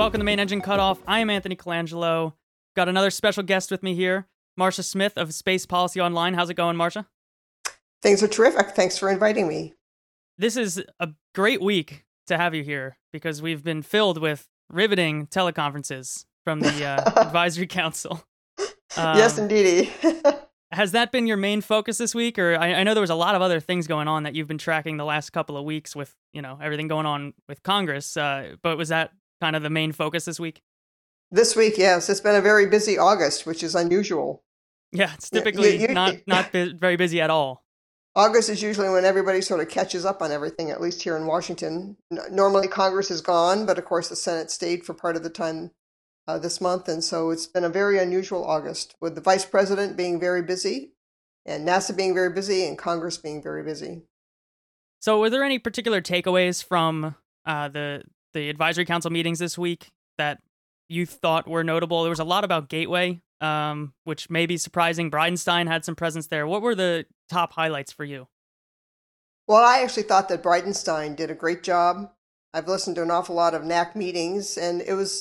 welcome to Main Engine Cutoff. I am Anthony Colangelo. Got another special guest with me here, Marcia Smith of Space Policy Online. How's it going, Marcia? Things are terrific. Thanks for inviting me. This is a great week to have you here because we've been filled with riveting teleconferences from the Advisory Council. Yes, indeedy. Has that been your main focus this week? Or I know there was a lot of other things going on that you've been tracking the last couple of weeks with, everything going on with Congress. But was that kind of the main focus this week? This week, yes. It's been a very busy August, which is unusual. Yeah, it's typically not very busy at all. August is usually when everybody sort of catches up on everything, at least here in Washington. Normally Congress is gone, but of course the Senate stayed for part of the time this month. And so it's been a very unusual August, with the Vice President being very busy and NASA being very busy and Congress being very busy. So were there any particular takeaways from the Advisory Council meetings this week that you thought were notable? There was a lot about Gateway, which may be surprising. Bridenstine had some presence there. What were the top highlights for you? Well, I actually thought that Bridenstine did a great job. I've listened to an awful lot of NAC meetings, and it was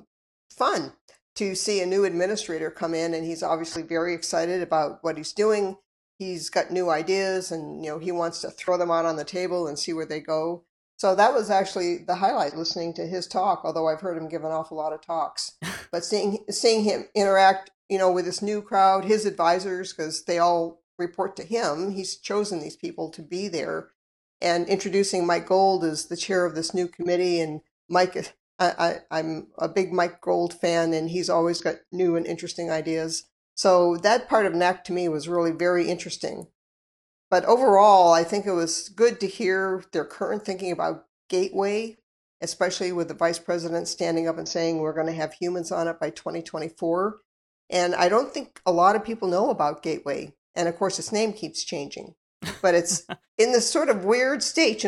fun to see a new administrator come in, and he's obviously very excited about what he's doing. He's got new ideas, and he wants to throw them out on the table and see where they go. So that was actually the highlight, listening to his talk, although I've heard him give an awful lot of talks. But seeing him interact, with this new crowd, his advisors, because they all report to him. He's chosen these people to be there. And introducing Mike Gold as the chair of this new committee. And Mike, I'm a big Mike Gold fan, and he's always got new and interesting ideas. So that part of NAC to me was really very interesting. But overall, I think it was good to hear their current thinking about Gateway, especially with the Vice President standing up and saying we're going to have humans on it by 2024. And I don't think a lot of people know about Gateway. And of course, its name keeps changing. But it's in this sort of weird state.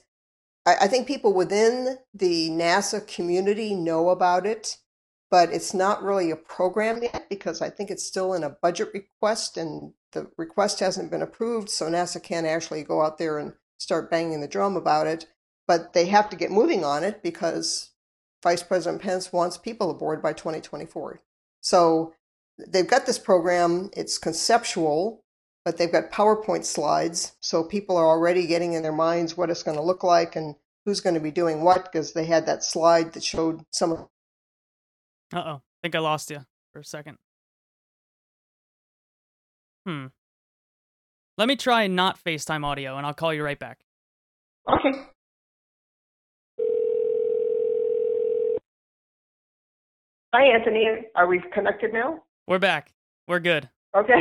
I think people within the NASA community know about it, but it's not really a program yet because I think it's still in a budget request and the request hasn't been approved, so NASA can't actually go out there and start banging the drum about it. But they have to get moving on it because Vice President Pence wants people aboard by 2024. So they've got this program. It's conceptual, but they've got PowerPoint slides. So people are already getting in their minds what it's going to look like and who's going to be doing what, because they had that slide that showed some of. Uh-oh. I think I lost you for a second. Let me try not FaceTime audio, and I'll call you right back. Okay. Hi, Anthony. Are we connected now? We're back. We're good. Okay.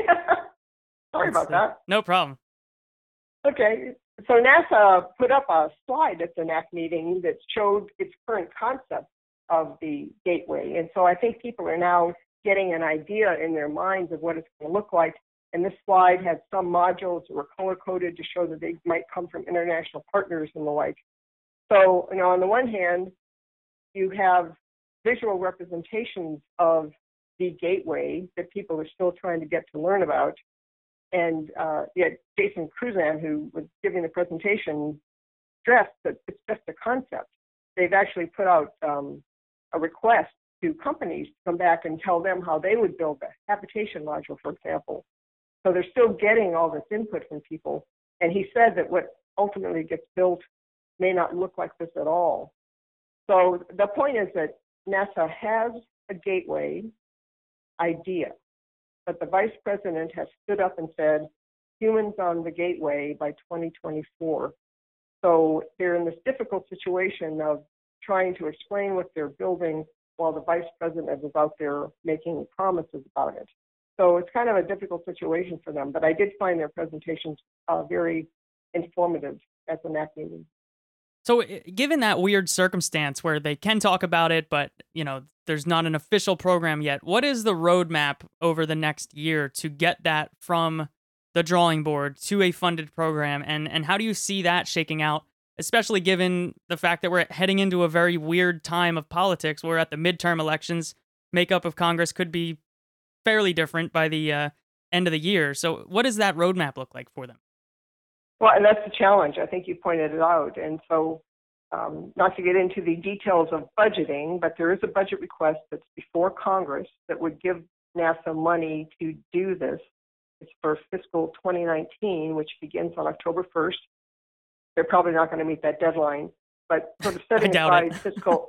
Sorry about that. No problem. Okay. So NASA put up a slide at the NAC meeting that showed its current concept of the Gateway. And so I think people are now getting an idea in their minds of what it's going to look like. And this slide had some modules that were color-coded to show that they might come from international partners and the like. So, on the one hand, you have visual representations of the Gateway that people are still trying to get to learn about. And yet Jason Cruzan, who was giving the presentation, stressed that it's just a concept. They've actually put out a request to companies to come back and tell them how they would build a habitation module, for example. So they're still getting all this input from people. And he said that what ultimately gets built may not look like this at all. So the point is that NASA has a Gateway idea, but the Vice President has stood up and said, humans on the Gateway by 2024. So they're in this difficult situation of trying to explain what they're building while the Vice President is out there making promises about it. So it's kind of a difficult situation for them, but I did find their presentations very informative at the NAC meeting. So given that weird circumstance where they can talk about it, but, there's not an official program yet, what is the roadmap over the next year to get that from the drawing board to a funded program? And how do you see that shaking out, especially given the fact that we're heading into a very weird time of politics where at the midterm elections, makeup of Congress could be fairly different by the end of the year. So what does that roadmap look like for them? Well, and that's the challenge. I think you pointed it out. And so Not to get into the details of budgeting, but there is a budget request that's before Congress that would give NASA money to do this. It's for fiscal 2019, which begins on October 1st. They're probably not going to meet that deadline, but sort of setting aside fiscal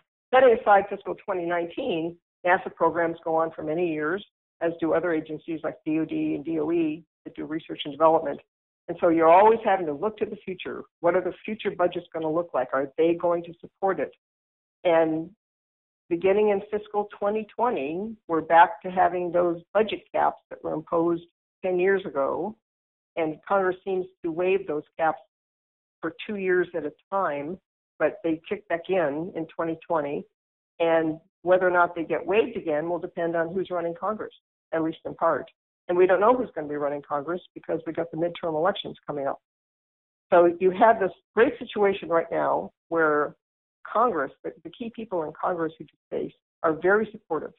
2019, NASA programs go on for many years, as do other agencies like DoD and DOE that do research and development. And so you're always having to look to the future. What are the future budgets going to look like? Are they going to support it? And beginning in fiscal 2020, we're back to having those budget caps that were imposed 10 years ago. And Congress seems to waive those caps for 2 years at a time, but they kick back in 2020. And whether or not they get waived again will depend on who's running Congress, at least in part. And we don't know who's going to be running Congress because we got the midterm elections coming up. So you have this great situation right now where Congress, the key people in Congress who do space, are very supportive.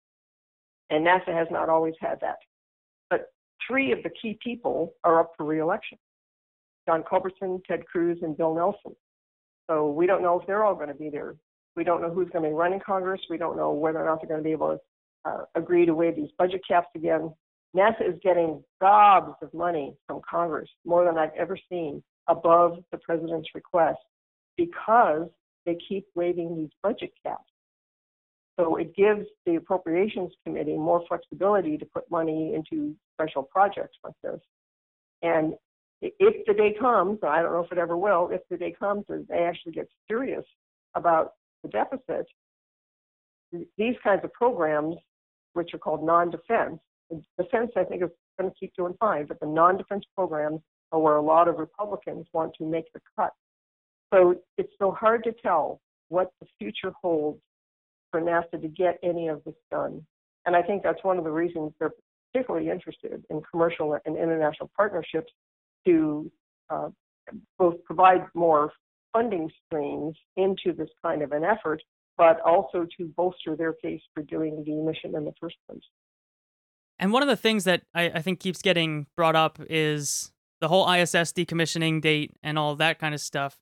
And NASA has not always had that. But 3 of the key people are up for re-election: John Culberson, Ted Cruz, and Bill Nelson. So we don't know if they're all going to be there. We don't know who's going to be running Congress. We don't know whether or not they're going to be able to agree to waive these budget caps again. NASA is getting gobs of money from Congress, more than I've ever seen, above the president's request, because they keep waiving these budget caps. So it gives the Appropriations Committee more flexibility to put money into special projects like this. And if the day comes, I don't know if it ever will, if the day comes that they actually get serious about the deficit, these kinds of programs, which are called non-defense, defense, I think, is going to keep doing fine, but the non-defense programs are where a lot of Republicans want to make the cut. So it's so hard to tell what the future holds for NASA to get any of this done. And I think that's one of the reasons they're particularly interested in commercial and international partnerships to both provide more funding streams into this kind of an effort, but also to bolster their case for doing the mission in the first place. And one of the things that I think keeps getting brought up is the whole ISS decommissioning date and all that kind of stuff.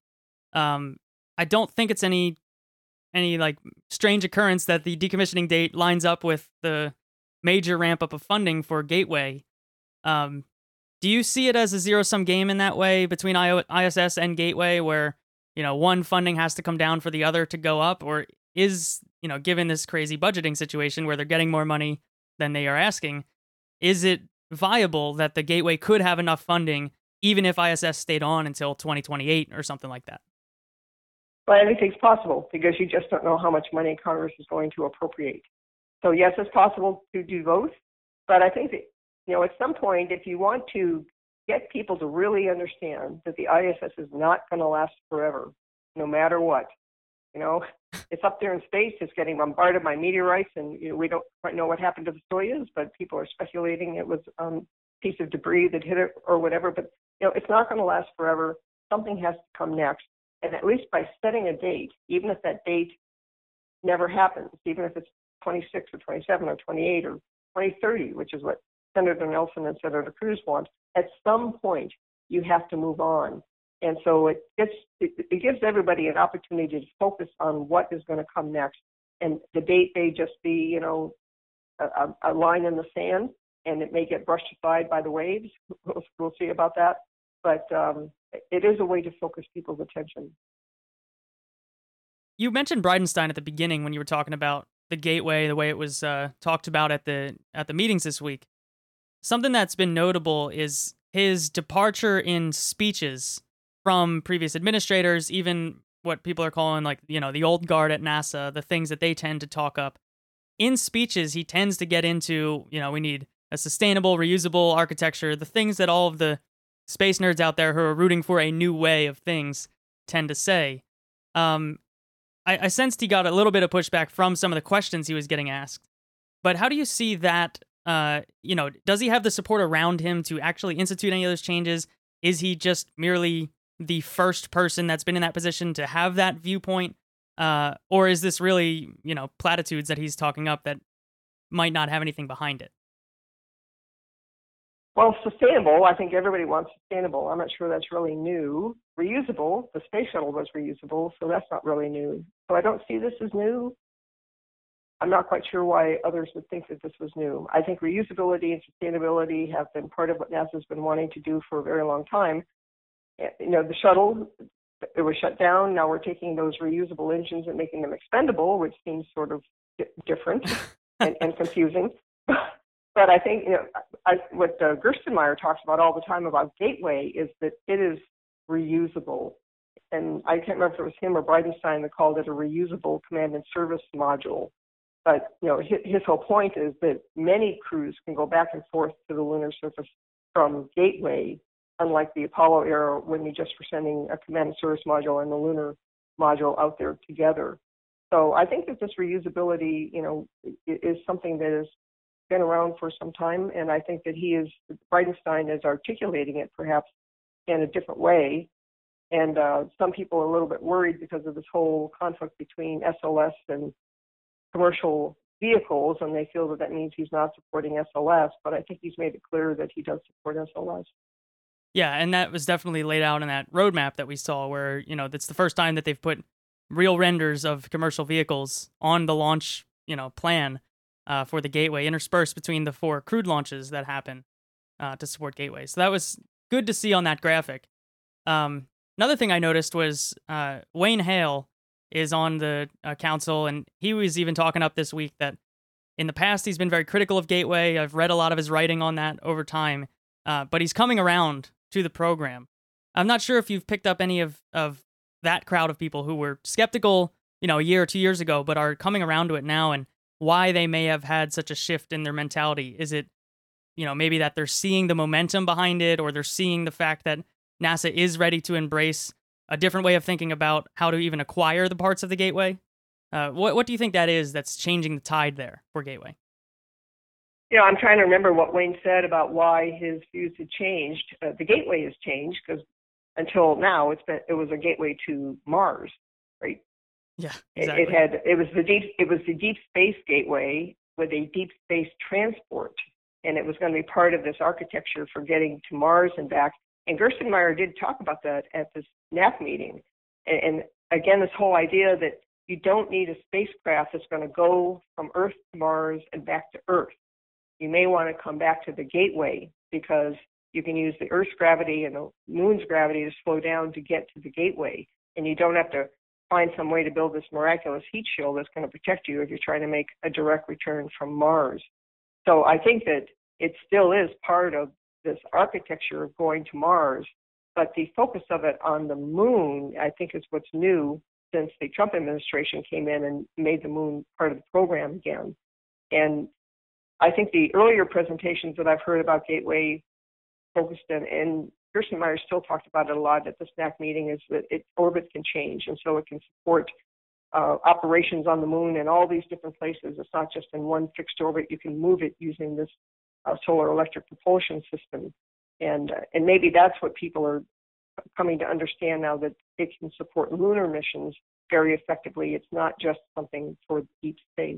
I don't think it's any like strange occurrence that the decommissioning date lines up with the major ramp up of funding for Gateway. Do you see it as a zero-sum game in that way between ISS and Gateway, where one funding has to come down for the other to go up, or is given this crazy budgeting situation where they're getting more money than they are asking, is it viable that the Gateway could have enough funding even if ISS stayed on until 2028 or something like that? Well, anything's possible because you just don't know how much money Congress is going to appropriate. So yes, it's possible to do both, but I think that at some point, if you want to get people to really understand that the ISS is not going to last forever, no matter what, it's up there in space. It's getting bombarded by meteorites, and we don't quite know what happened to the Soyuz, but people are speculating it was a piece of debris that hit it or whatever. But it's not going to last forever. Something has to come next, and at least by setting a date, even if that date never happens, even if it's 26 or 27 or 28 or 2030, which is what Senator Nelson and Senator Cruz want, at some point you have to move on. And so it gives everybody an opportunity to focus on what is going to come next. And the date may just be, a line in the sand, and it may get brushed aside by the waves. We'll see about that. But it is a way to focus people's attention. You mentioned Bridenstine at the beginning when you were talking about the Gateway, the way it was talked about at the meetings this week. Something that's been notable is his departure in speeches from previous administrators, even what people are calling the old guard at NASA, the things that they tend to talk up. In speeches, he tends to get into, we need a sustainable, reusable architecture, the things that all of the space nerds out there who are rooting for a new way of things tend to say. I sensed he got a little bit of pushback from some of the questions he was getting asked. But how do you see that, does he have the support around him to actually institute any of those changes? Is he just merely the first person that's been in that position to have that viewpoint? Or is this really, platitudes that he's talking up that might not have anything behind it? Well, sustainable, I think everybody wants sustainable. I'm not sure that's really new. Reusable, the space shuttle was reusable, so that's not really new. So I don't see this as new. I'm not quite sure why others would think that this was new. I think reusability and sustainability have been part of what NASA's been wanting to do for a very long time. You know, the shuttle, it was shut down. Now we're taking those reusable engines and making them expendable, which seems sort of different and confusing. But I think, you know, what Gerstenmaier talks about all the time about Gateway is that it is reusable. And I can't remember if it was him or Bridenstine that called it a reusable command and service module. But, you know, his whole point is that many crews can go back and forth to the lunar surface from Gateway, unlike the Apollo era when you just were sending a command and service module and the lunar module out there together. So I think that this reusability, you know, is something that has been around for some time, and I think that Bridenstine is articulating it perhaps in a different way. And some people are a little bit worried because of this whole conflict between SLS and commercial vehicles, and they feel that that means he's not supporting SLS, but I think he's made it clear that he does support SLS. Yeah, and that was definitely laid out in that roadmap that we saw where, you know, that's the first time that they've put real renders of commercial vehicles on the launch, you know, plan for the Gateway, interspersed between the 4 crewed launches that happen to support Gateway. So that was good to see on that graphic. Another thing I noticed was Wayne Hale is on the council, and he was even talking up this week that in the past he's been very critical of Gateway. I've read a lot of his writing on that over time, but he's coming around to the program. I'm not sure if you've picked up any of that crowd of people who were skeptical, you know, a year or 2 years ago, but are coming around to it now, and why they may have had such a shift in their mentality. Is it, you know, maybe that they're seeing the momentum behind it, or they're seeing the fact that NASA is ready to embrace a different way of thinking about how to even acquire the parts of the Gateway? What do you think that is that's changing the tide there for Gateway? Yeah, I'm trying to remember what Wayne said about why his views had changed. The Gateway has changed because until now it was a gateway to Mars, right? Yeah, exactly. It was the deep space gateway with a deep space transport, and it was going to be part of this architecture for getting to Mars and back. And Gerstenmaier did talk about that at this NAC meeting. And again, this whole idea that you don't need a spacecraft that's going to go from Earth to Mars and back to Earth. You may want to come back to the Gateway because you can use the Earth's gravity and the Moon's gravity to slow down to get to the Gateway. And you don't have to find some way to build this miraculous heat shield that's going to protect you if you're trying to make a direct return from Mars. So I think that it still is part of this architecture of going to Mars, but the focus of it on the Moon, I think, is what's new since the Trump administration came in and made the Moon part of the program again. And I think the earlier presentations that I've heard about Gateway focused in, and Gerstenmaier still talked about it a lot at the SNAC meeting, is that its orbit can change, and so it can support operations on the Moon and all these different places. It's not just in one fixed orbit. You can move it using this solar electric propulsion system. And maybe that's what people are coming to understand now, that it can support lunar missions very effectively. It's not just something for deep space.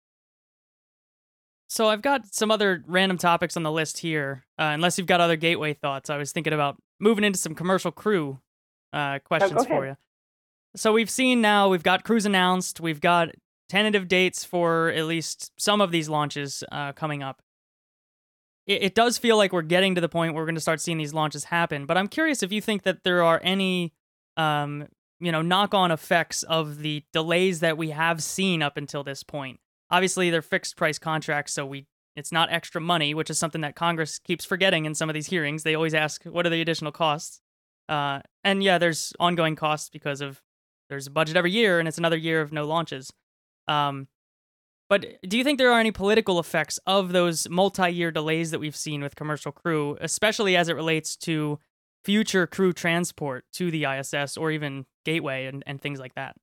So I've got some other random topics on the list here. Unless you've got other Gateway thoughts, I was thinking about moving into some commercial crew questions for you. So we've got crews announced. We've got tentative dates for at least some of these launches coming up. It does feel like we're getting to the point where we're going to start seeing these launches happen. But I'm curious if you think that there are any, knock-on effects of the delays that we have seen up until this point. Obviously, they're fixed price contracts, so it's not extra money, which is something that Congress keeps forgetting in some of these hearings. They always ask, what are the additional costs? And yeah, there's ongoing costs because there's a budget every year, and it's another year of no launches. But do you think there are any political effects of those multi-year delays that we've seen with commercial crew, especially as it relates to future crew transport to the ISS or even Gateway and things like that?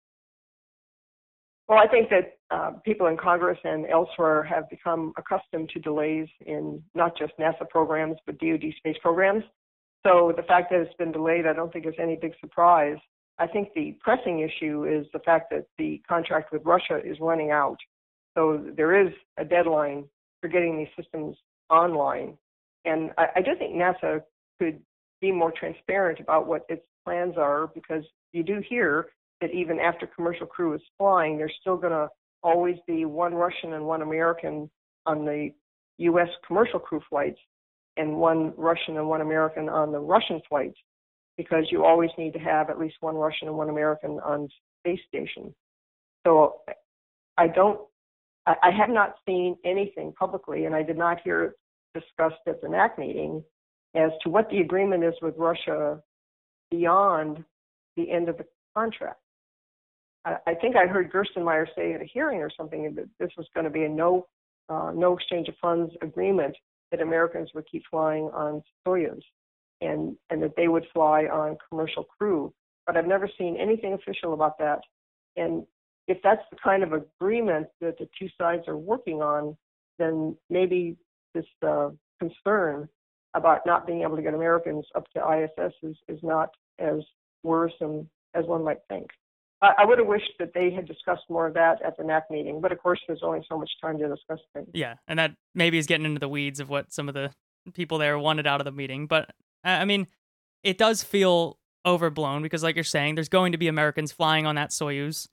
Well, I think that people in Congress and elsewhere have become accustomed to delays in not just NASA programs, but DoD space programs. So the fact that it's been delayed, I don't think is any big surprise. I think the pressing issue is the fact that the contract with Russia is running out. So there is a deadline for getting these systems online. And I do think NASA could be more transparent about what its plans are, because you do hear that even after commercial crew is flying, there's still going to always be one Russian and one American on the U.S. commercial crew flights and one Russian and one American on the Russian flights, because you always need to have at least one Russian and one American on space station. So I have not seen anything publicly, and I did not hear it discussed at the NAC meeting as to what the agreement is with Russia beyond the end of the contract. I think I heard Gerstenmaier say at a hearing or something that this was going to be a no exchange of funds agreement, that Americans would keep flying on Soyuz and that they would fly on commercial crew. But I've never seen anything official about that. And if that's the kind of agreement that the two sides are working on, then maybe this concern about not being able to get Americans up to ISS is not as worrisome as one might think. I would have wished that they had discussed more of that at the NAC meeting, but of course there's only so much time to discuss things. Yeah, and that maybe is getting into the weeds of what some of the people there wanted out of the meeting. But, I mean, it does feel overblown because, like you're saying, there's going to be Americans flying on that Soyuz.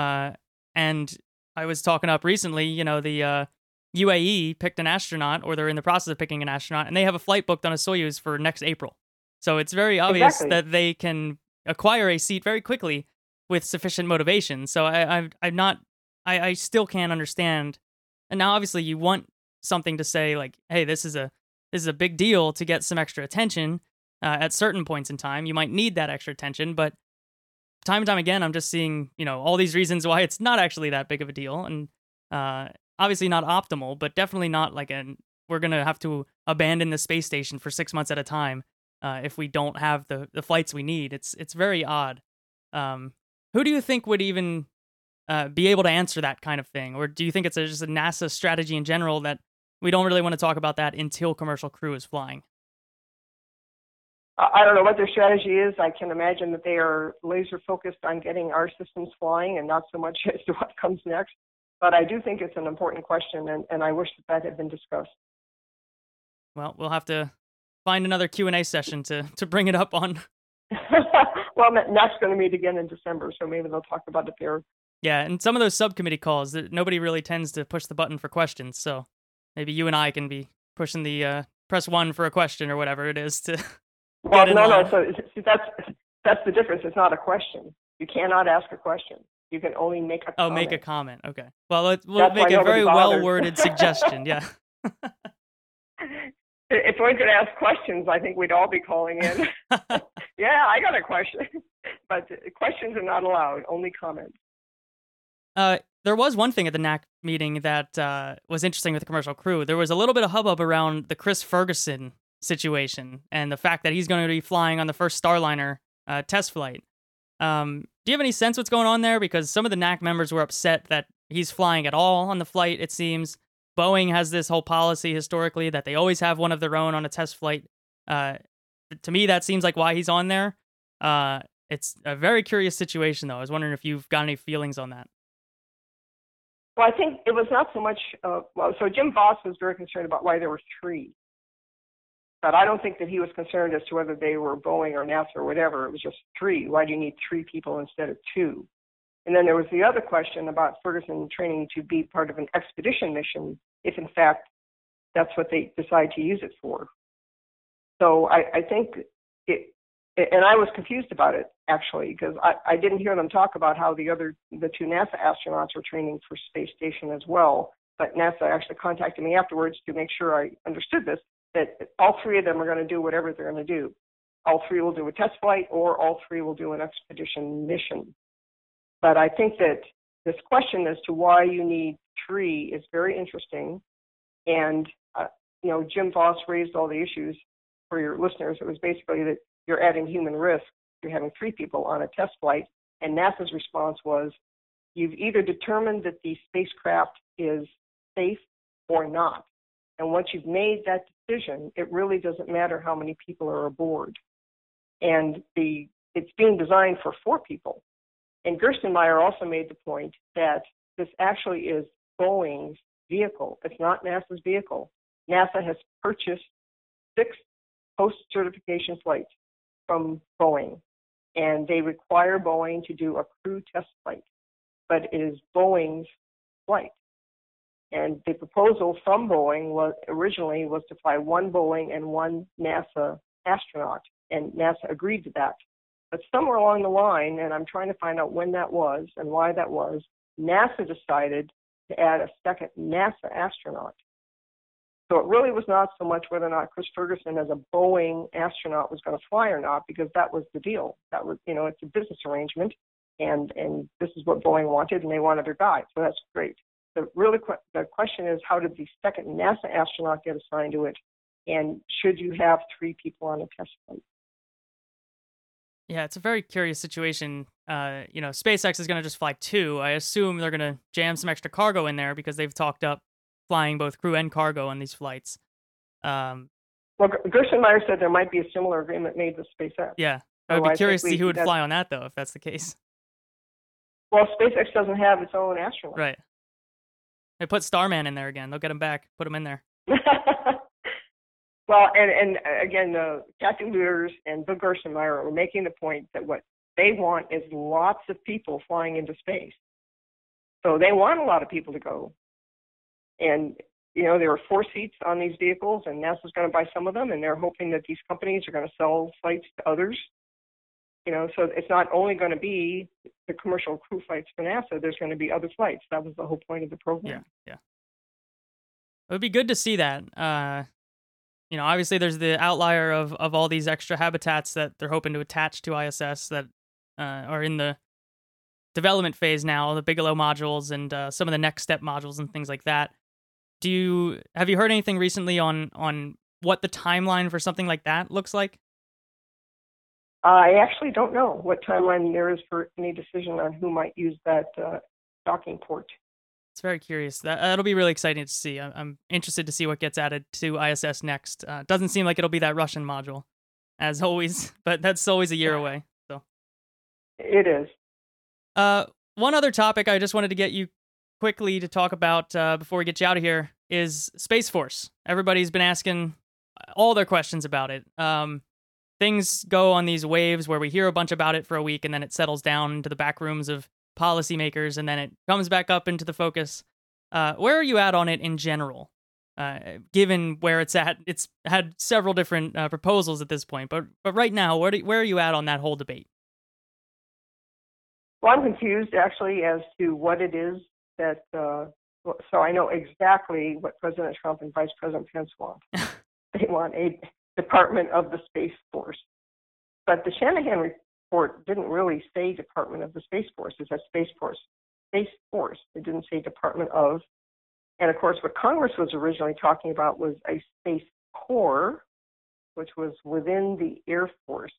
And I was talking up recently, the UAE picked an astronaut, or they're in the process of picking an astronaut, and they have a flight booked on a Soyuz for next April. So it's very obvious that they can acquire a seat very quickly with sufficient motivation. So I still can't understand. And now obviously you want something to say like, hey, this is a big deal to get some extra attention at certain points in time. You might need that extra attention, but time and time again, I'm just seeing, all these reasons why it's not actually that big of a deal. And obviously not optimal, but definitely not like we're going to have to abandon the space station for 6 months at a time if we don't have the flights we need. It's very odd. Who do you think would even be able to answer that kind of thing? Or do you think it's just a NASA strategy in general that we don't really want to talk about that until commercial crew is flying? I don't know what their strategy is. I can imagine that they are laser focused on getting our systems flying and not so much as to what comes next. But I do think it's an important question, and I wish that had been discussed. Well, we'll have to find another Q&A session to bring it up on. Well, NAC's going to meet again in December, so maybe they'll talk about it there. Yeah, and some of those subcommittee calls, nobody really tends to push the button for questions, so maybe you and I can be pushing the press 1 for a question or whatever it is to. Well, no. So see, that's the difference. It's not a question. You cannot ask a question. You can only make a comment. Oh, make a comment. Okay. Well, we'll make a very well-worded suggestion. Yeah. If we could ask questions, I think we'd all be calling in. Yeah, I got a question. But questions are not allowed, only comments. There was one thing at the NAC meeting that was interesting with the commercial crew. There was a little bit of hubbub around the Chris Ferguson situation and the fact that he's going to be flying on the first Starliner test flight. Do you have any sense what's going on there? Because some of the NAC members were upset that he's flying at all on the flight, it seems. Boeing has this whole policy historically that they always have one of their own on a test flight. To me, that seems like why he's on there. It's a very curious situation, though. I was wondering if you've got any feelings on that. Well, I think it was not so much, so Jim Voss was very concerned about why there were 3. But I don't think that he was concerned as to whether they were Boeing or NASA or whatever. It was just 3. Why do you need 3 people instead of 2? And then there was the other question about Ferguson training to be part of an expedition mission, if in fact that's what they decide to use it for. So I think it, and I was confused about it, actually, because I didn't hear them talk about how the 2 NASA astronauts were training for space station as well. But NASA actually contacted me afterwards to make sure I understood this, that all 3 of them are going to do whatever they're going to do. All 3 will do a test flight, or all 3 will do an expedition mission. But I think that this question as to why you need 3 is very interesting. And, Jim Voss raised all the issues for your listeners. It was basically that you're adding human risk. You're having 3 people on a test flight. And NASA's response was, you've either determined that the spacecraft is safe or not. And once you've made that decision, it really doesn't matter how many people are aboard. And it's being designed for 4 people. And Gerstenmaier also made the point that this actually is Boeing's vehicle. It's not NASA's vehicle. NASA has purchased 6 post-certification flights from Boeing, and they require Boeing to do a crew test flight, but it is Boeing's flight. And the proposal from Boeing was originally to fly 1 Boeing and 1 NASA astronaut, and NASA agreed to that. But somewhere along the line, and I'm trying to find out when that was and why that was, NASA decided to add a second NASA astronaut. So it really was not so much whether or not Chris Ferguson as a Boeing astronaut was going to fly or not, because that was the deal. That was, it's a business arrangement, and this is what Boeing wanted, and they wanted their guy. So that's great. The question is, how did the second NASA astronaut get assigned to it, and should you have 3 people on a test flight? Yeah, it's a very curious situation. SpaceX is going to just fly 2. I assume they're going to jam some extra cargo in there because they've talked up flying both crew and cargo on these flights. Well, Gerstenmaier said there might be a similar agreement made with SpaceX. Yeah, I would be curious to see who would fly on that, though, if that's the case. Well, SpaceX doesn't have its own astronaut. Right. They put Starman in there again. They'll get him back. Put him in there. Well, and again, Kathy Lueders and Bill Gerstenmaier are making the point that what they want is lots of people flying into space. So they want a lot of people to go. And, there are 4 seats on these vehicles, and NASA's going to buy some of them, and they're hoping that these companies are going to sell flights to others. So it's not only going to be the commercial crew flights for NASA, there's going to be other flights. That was the whole point of the program. Yeah. It would be good to see that. Obviously there's the outlier of all these extra habitats that they're hoping to attach to ISS that are in the development phase now, the Bigelow modules and some of the next step modules and things like that. Have you heard anything recently on what the timeline for something like that looks like? I actually don't know what timeline there is for any decision on who might use that docking port. It's very curious. That'll be really exciting to see. I'm interested to see what gets added to ISS next. Doesn't seem like it'll be that Russian module, as always, but that's always a year away. So it is. One other topic I just wanted to get you quickly to talk about before we get you out of here is Space Force. Everybody's been asking all their questions about it. Things go on these waves where we hear a bunch about it for a week and then it settles down into the back rooms of policymakers and then it comes back up into the focus. Where are you at on it in general? Given where it's at, it's had several different proposals at this point, but right now, where are you at on that whole debate? Well, I'm confused actually as to what it is that. So I know exactly what President Trump and Vice President Pence want. They want a Department of the Space Force, but the Shanahan report didn't really say Department of the Space Force. It said Space Force. Space Force. It didn't say Department of. And of course, what Congress was originally talking about was a Space Corps, which was within the Air Force.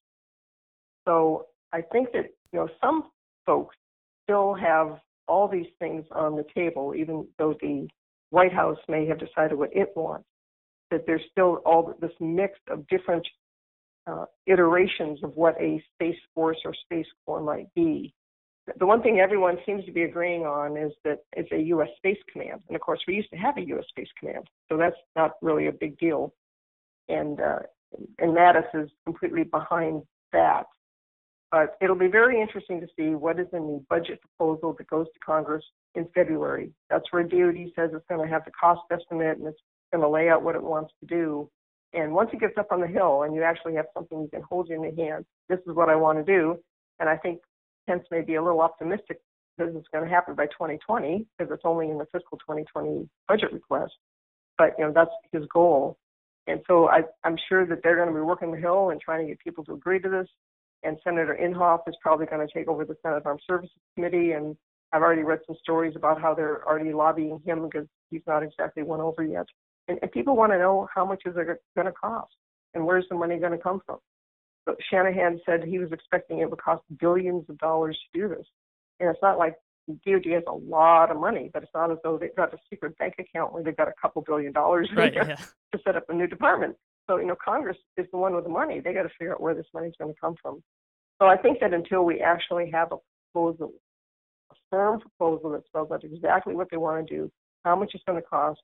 So I think that some folks still have all these things on the table, even though the White House may have decided what it wants. That there's still all this mix of different iterations of what a Space Force or Space Corps might be. The one thing everyone seems to be agreeing on is that it's a U.S. Space Command. And of course, we used to have a U.S. Space Command, so that's not really a big deal. And Mattis is completely behind that. But it'll be very interesting to see what is in the budget proposal that goes to Congress in February. That's where DOD says it's going to have the cost estimate and it's going to lay out what it wants to do. And once it gets up on the Hill and you actually have something you can hold in your hand, this is what I want to do. And I think Pence may be a little optimistic that it's going to happen by 2020 because it's only in the fiscal 2020 budget request. But, that's his goal. And so I'm sure that they're going to be working the Hill and trying to get people to agree to this. And Senator Inhofe is probably going to take over the Senate Armed Services Committee. And I've already read some stories about how they're already lobbying him because he's not exactly won over yet. And people want to know how much is it going to cost and where's the money going to come from. So Shanahan said he was expecting it would cost billions of dollars to do this. And it's not like DOD has a lot of money, but it's not as though they've got a secret bank account where they've got a couple $2 billion to set up a new department. So, Congress is the one with the money. They got to figure out where this money is going to come from. So I think that until we actually have a proposal, a firm proposal that spells out exactly what they want to do, how much it's going to cost,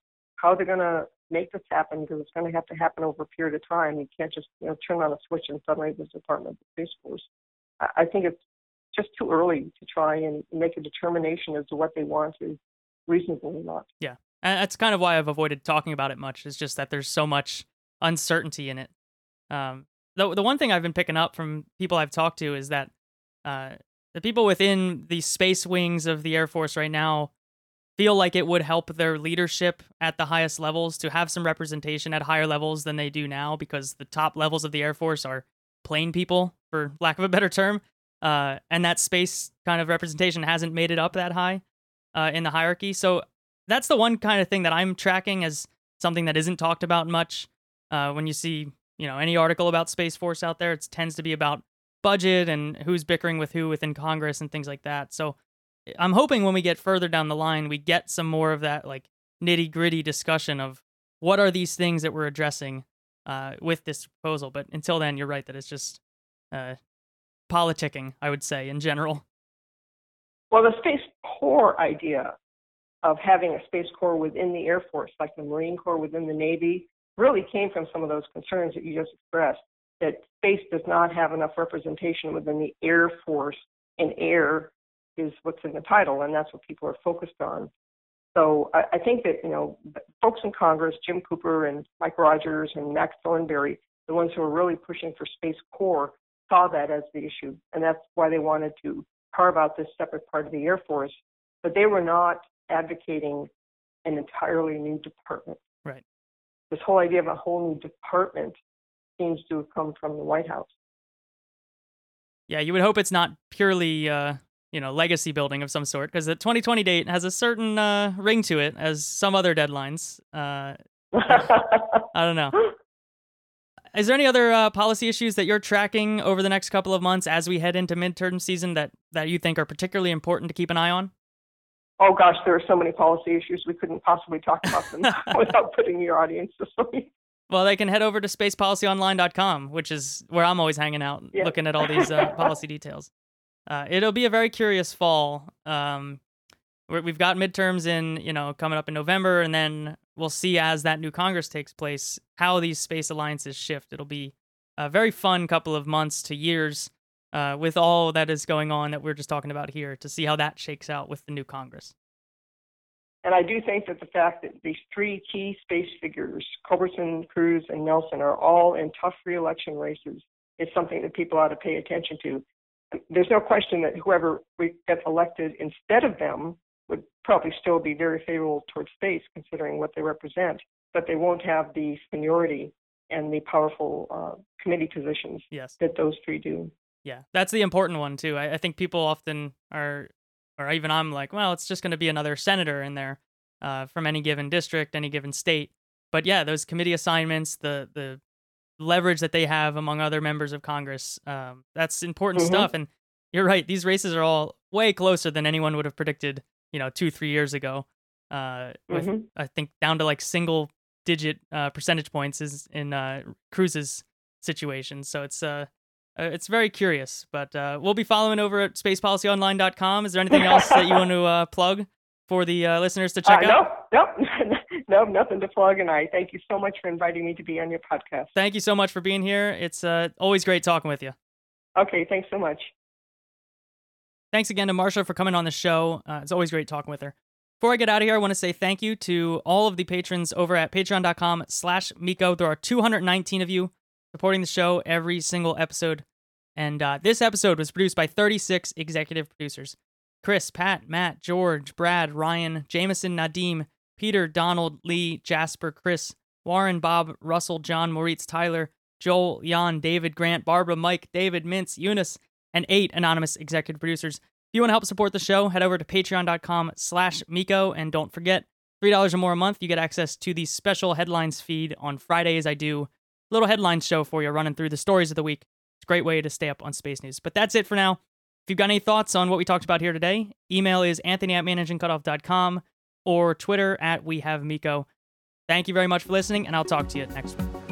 how they're going to make this happen, because it's going to have to happen over a period of time. You can't just turn on a switch and suddenly there's a Department of Space Force. I think it's just too early to try and make a determination as to what they want is reasonable or not. Yeah, and that's kind of why I've avoided talking about it much, is just that there's so much uncertainty in it. The one thing I've been picking up from people I've talked to is that the people within the space wings of the Air Force right now feel like it would help their leadership at the highest levels to have some representation at higher levels than they do now, because the top levels of the Air Force are plain people, for lack of a better term. And that space kind of representation hasn't made it up that high in the hierarchy. So that's the one kind of thing that I'm tracking as something that isn't talked about much. When you see, any article about Space Force out there, it tends to be about budget and who's bickering with who within Congress and things like that. So I'm hoping when we get further down the line, we get some more of that like nitty gritty discussion of what are these things that we're addressing with this proposal. But until then, you're right that it's just politicking, I would say, in general. Well, the Space Corps idea of having a Space Corps within the Air Force, like the Marine Corps within the Navy, really came from some of those concerns that you just expressed, that space does not have enough representation within the Air Force, and air is what's in the title, and that's what people are focused on. So I think that, folks in Congress, Jim Cooper and Mike Rogers and Max Thornberry, the ones who are really pushing for Space Corps, saw that as the issue, and that's why they wanted to carve out this separate part of the Air Force. But they were not advocating an entirely new department. Right. This whole idea of a whole new department seems to have come from the White House. Yeah, you would hope it's not purely, legacy building of some sort, because the 2020 date has a certain ring to it, as some other deadlines. I don't know. Is there any other policy issues that you're tracking over the next couple of months as we head into midterm season that you think are particularly important to keep an eye on? Oh, gosh, there are so many policy issues. We couldn't possibly talk about them without putting your audience to sleep. Well, they can head over to spacepolicyonline.com, which is where I'm always hanging out, looking at all these policy details. It'll be a very curious fall. We've got midterms coming up in November, and then we'll see as that new Congress takes place how these space alliances shift. It'll be a very fun couple of months to years with all that is going on that we're just talking about here, to see how that shakes out with the new Congress. And I do think that the fact that these three key space figures, Culberson, Cruz, and Nelson, are all in tough re-election races is something that people ought to pay attention to. There's no question that whoever gets elected instead of them would probably still be very favorable towards space, considering what they represent, but they won't have the seniority and the powerful committee positions that those three do. Yeah, that's the important one, too. I think people often are, or even I'm like, well, it's just going to be another senator in there from any given district, any given state. But yeah, those committee assignments, the leverage that they have among other members of Congress, that's important stuff. And you're right, these races are all way closer than anyone would have predicted, 2-3 years ago. With I think down to like single digit percentage points is in Cruz's situation. So it's very curious, but we'll be following over at spacepolicyonline.com. Is there anything else that you want to plug for the listeners to check out? No, nothing to plug. And I thank you so much for inviting me to be on your podcast. Thank you so much for being here. It's always great talking with you. Okay, thanks so much. Thanks again to Marsha for coming on the show. It's always great talking with her. Before I get out of here, I want to say thank you to all of the patrons over at patreon.com/Miko. There are 219 of you supporting the show every single episode. And this episode was produced by 36 executive producers. Chris, Pat, Matt, George, Brad, Ryan, Jameson, Nadim, Peter, Donald, Lee, Jasper, Chris, Warren, Bob, Russell, John, Moritz, Tyler, Joel, Jan, David, Grant, Barbara, Mike, David, Mintz, Eunice, and 8 anonymous executive producers. If you want to help support the show, head over to patreon.com/Miko. And don't forget, $3 or more a month, you get access to the special headlines feed on Fridays. I do a little headlines show for you, running through the stories of the week. It's a great way to stay up on space news. But that's it for now. If you've got any thoughts on what we talked about here today, email is anthony@managingcutoff.com or Twitter @WeHaveMiko. Thank you very much for listening, and I'll talk to you next week.